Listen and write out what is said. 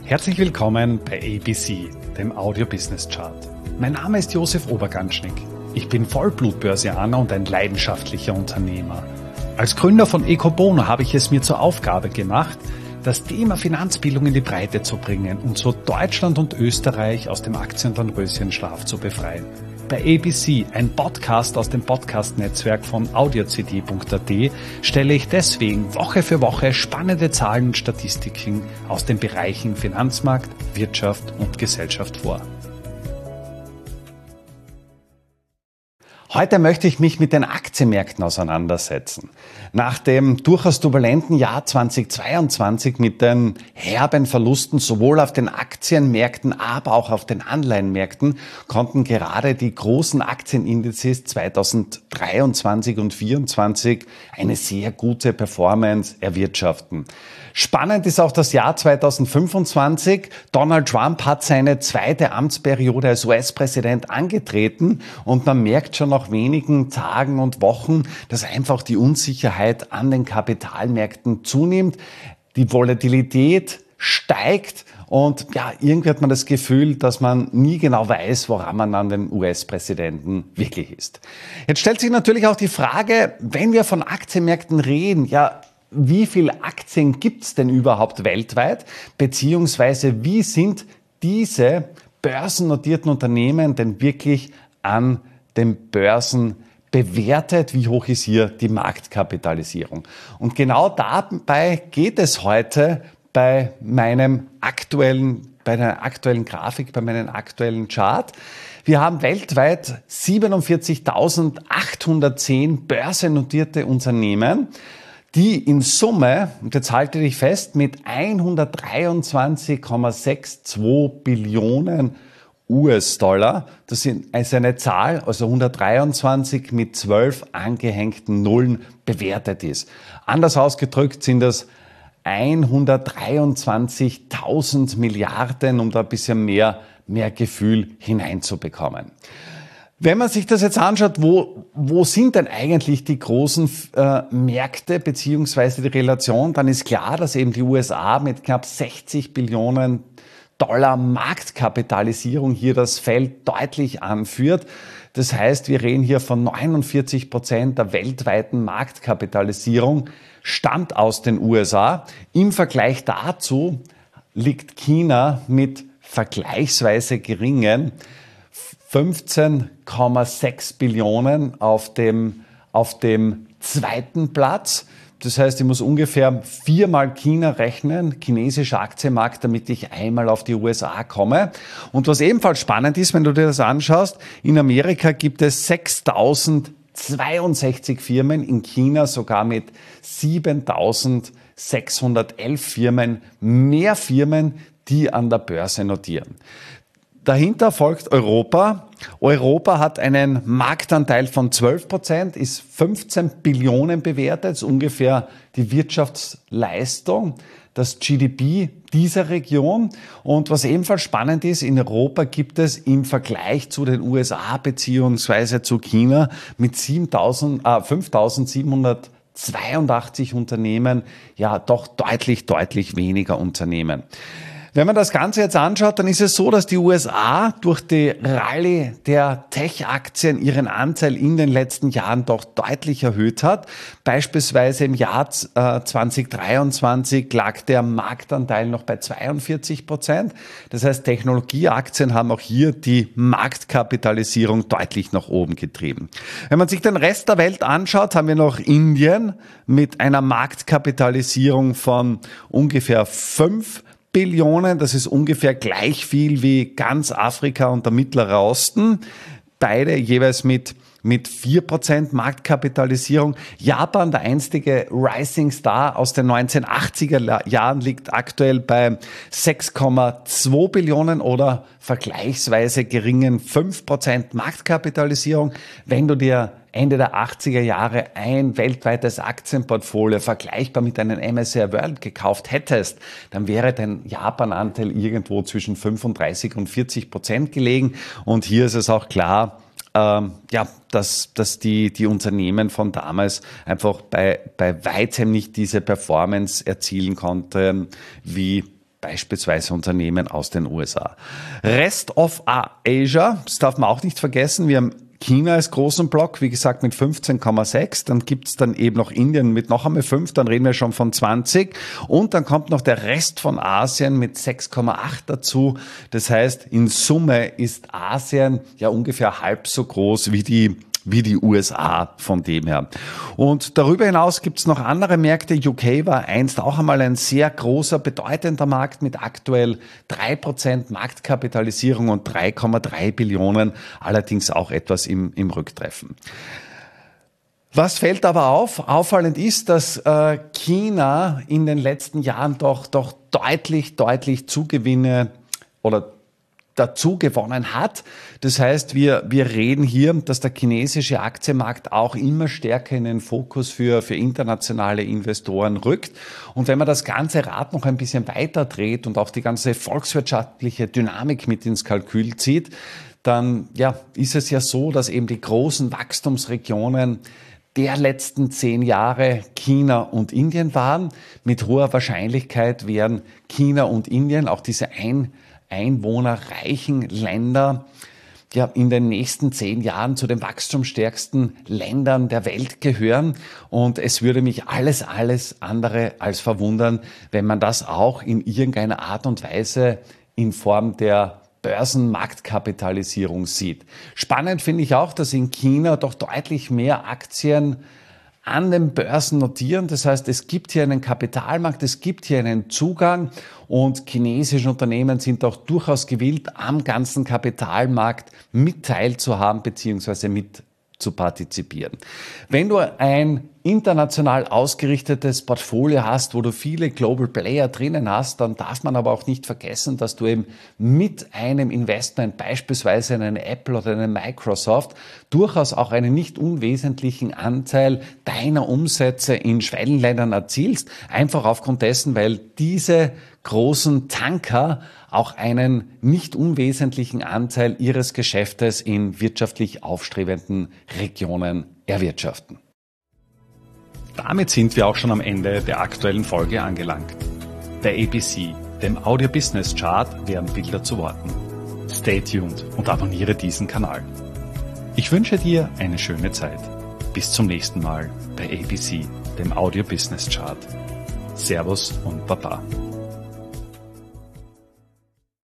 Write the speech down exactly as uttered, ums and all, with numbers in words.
Herzlich willkommen bei A B C, dem Audio Business Chart. Mein Name ist Josef Oberganschnick. Ich bin Vollblut-Börsianer und ein leidenschaftlicher Unternehmer. Als Gründer von Ecobono habe ich es mir zur Aufgabe gemacht, das Thema Finanzbildung in die Breite zu bringen und so Deutschland und Österreich aus dem Aktienröschenschlaf zu befreien. Bei A B C, ein Podcast aus dem Podcast-Netzwerk von audiocd punkt a t, stelle ich deswegen Woche für Woche spannende Zahlen und Statistiken aus den Bereichen Finanzmarkt, Wirtschaft und Gesellschaft vor. Heute möchte ich mich mit den Aktienmärkten auseinandersetzen. Nach dem durchaus turbulenten Jahr zweitausendzweiundzwanzig mit den herben Verlusten sowohl auf den Aktienmärkten, aber auch auf den Anleihenmärkten konnten gerade die großen Aktienindizes zweitausenddreiundzwanzig und zweitausendvierundzwanzig eine sehr gute Performance erwirtschaften. Spannend ist auch das Jahr zweitausendfünfundzwanzig. Donald Trump hat seine zweite Amtsperiode als U S-Präsident angetreten und man merkt schon nach wenigen Tagen und Wochen, dass einfach die Unsicherheit an den Kapitalmärkten zunimmt. Die Volatilität steigt und ja, irgendwie hat man das Gefühl, dass man nie genau weiß, woran man an den U S-Präsidenten wirklich ist. Jetzt stellt sich natürlich auch die Frage, wenn wir von Aktienmärkten reden, ja, wie viele Aktien gibt es denn überhaupt weltweit? Beziehungsweise wie sind diese börsennotierten Unternehmen denn wirklich an den Börsen bewertet? Wie hoch ist hier die Marktkapitalisierung? Und genau dabei geht es heute bei meinem aktuellen, bei einer aktuellen Grafik, bei meinem aktuellen Chart. Wir haben weltweit siebenundvierzigtausendachthundertzehn börsennotierte Unternehmen, die in Summe, und jetzt halte dich fest, mit hundertdreiundzwanzig Komma zweiundsechzig Billionen U S-Dollar, das ist eine Zahl, also hundertdreiundzwanzig mit zwölf angehängten Nullen bewertet ist. Anders ausgedrückt sind das hundertdreiundzwanzigtausend Milliarden, um da ein bisschen mehr, mehr Gefühl hineinzubekommen. Wenn man sich das jetzt anschaut, wo, wo sind denn eigentlich die großen äh, Märkte beziehungsweise die Relation, dann ist klar, dass eben die U S A mit knapp sechzig Billionen Dollar Marktkapitalisierung hier das Feld deutlich anführt. Das heißt, wir reden hier von neunundvierzig Prozent der weltweiten Marktkapitalisierung stammt aus den U S A. Im Vergleich dazu liegt China mit vergleichsweise geringen fünfzehn Komma sechs Billionen auf dem, auf dem zweiten Platz. Das heißt, ich muss ungefähr viermal China rechnen, chinesischer Aktienmarkt, damit ich einmal auf die U S A komme. Und was ebenfalls spannend ist, wenn du dir das anschaust, in Amerika gibt es sechstausendzweiundsechzig Firmen, in China sogar mit siebentausendsechshundertelf Firmen, mehr Firmen, die an der Börse notieren. Dahinter folgt Europa. Europa hat einen Marktanteil von zwölf Prozent, ist fünfzehn Billionen bewertet, ist ungefähr die Wirtschaftsleistung, das G D P dieser Region. Und was ebenfalls spannend ist, in Europa gibt es im Vergleich zu den U S A beziehungsweise zu China mit fünftausendsiebenhundertzweiundachtzig Unternehmen ja doch deutlich, deutlich weniger Unternehmen. Wenn man das Ganze jetzt anschaut, dann ist es so, dass die U S A durch die Rallye der Tech-Aktien ihren Anteil in den letzten Jahren doch deutlich erhöht hat. Beispielsweise im Jahr zweitausenddreiundzwanzig lag der Marktanteil noch bei zweiundvierzig Prozent. Das heißt, Technologieaktien haben auch hier die Marktkapitalisierung deutlich nach oben getrieben. Wenn man sich den Rest der Welt anschaut, haben wir noch Indien mit einer Marktkapitalisierung von ungefähr fünf Billionen, das ist ungefähr gleich viel wie ganz Afrika und der Mittlere Osten. Beide jeweils mit, mit vier Prozent Marktkapitalisierung. Japan, der einstige Rising Star aus den neunzehnhundertachtziger Jahren, liegt aktuell bei sechs Komma zwei Billionen oder vergleichsweise geringen fünf Prozent Marktkapitalisierung. Wenn du dir Ende der achtziger Jahre ein weltweites Aktienportfolio vergleichbar mit einem M S C I World gekauft hättest, dann wäre dein Japan-Anteil irgendwo zwischen fünfunddreißig und vierzig Prozent gelegen. Und hier ist es auch klar, ähm, ja, dass, dass die, die Unternehmen von damals einfach bei, bei weitem nicht diese Performance erzielen konnten, wie beispielsweise Unternehmen aus den U S A. Rest of Asia, das darf man auch nicht vergessen, wir haben China als großen Block, wie gesagt mit fünfzehn Komma sechs, dann gibt's dann eben noch Indien mit noch einmal fünf, dann reden wir schon von zwanzig und dann kommt noch der Rest von Asien mit sechs Komma acht dazu. Das heißt, in Summe ist Asien ja ungefähr halb so groß wie die wie die U S A von dem her. Und darüber hinaus gibt's noch andere Märkte. U K war einst auch einmal ein sehr großer, bedeutender Markt mit aktuell drei Prozent Marktkapitalisierung und drei Komma drei Billionen, allerdings auch etwas im, im Rücktreffen. Was fällt aber auf? Auffallend ist, dass äh, China in den letzten Jahren doch, doch deutlich, deutlich Zugewinne oder dazu gewonnen hat. Das heißt, wir, wir reden hier, dass der chinesische Aktienmarkt auch immer stärker in den Fokus für, für internationale Investoren rückt. Und wenn man das ganze Rad noch ein bisschen weiter dreht und auch die ganze volkswirtschaftliche Dynamik mit ins Kalkül zieht, dann ja, ist es ja so, dass eben die großen Wachstumsregionen der letzten zehn Jahre China und Indien waren. Mit hoher Wahrscheinlichkeit werden China und Indien, auch diese ein einwohnerreichen Länder, ja, in den nächsten zehn Jahren zu den wachstumsstärksten Ländern der Welt gehören. Und es würde mich alles, alles andere als verwundern, wenn man das auch in irgendeiner Art und Weise in Form der Börsenmarktkapitalisierung sieht. Spannend finde ich auch, dass in China doch deutlich mehr Aktien an den Börsen notieren. Das heißt, es gibt hier einen Kapitalmarkt, es gibt hier einen Zugang und chinesische Unternehmen sind auch durchaus gewillt, am ganzen Kapitalmarkt mit teilzuhaben bzw. mit zu partizipieren. Wenn du ein international ausgerichtetes Portfolio hast, wo du viele Global Player drinnen hast, dann darf man aber auch nicht vergessen, dass du eben mit einem Investment, beispielsweise in eine Apple oder eine Microsoft, durchaus auch einen nicht unwesentlichen Anteil deiner Umsätze in Schwellenländern erzielst, einfach aufgrund dessen, weil diese großen Tanker auch einen nicht unwesentlichen Anteil ihres Geschäftes in wirtschaftlich aufstrebenden Regionen erwirtschaften. Damit sind wir auch schon am Ende der aktuellen Folge angelangt. Bei A B C, dem Audio Business Chart, werden Bilder zu Worten. Stay tuned und abonniere diesen Kanal. Ich wünsche dir eine schöne Zeit. Bis zum nächsten Mal bei A B C, dem Audio Business Chart. Servus und Baba.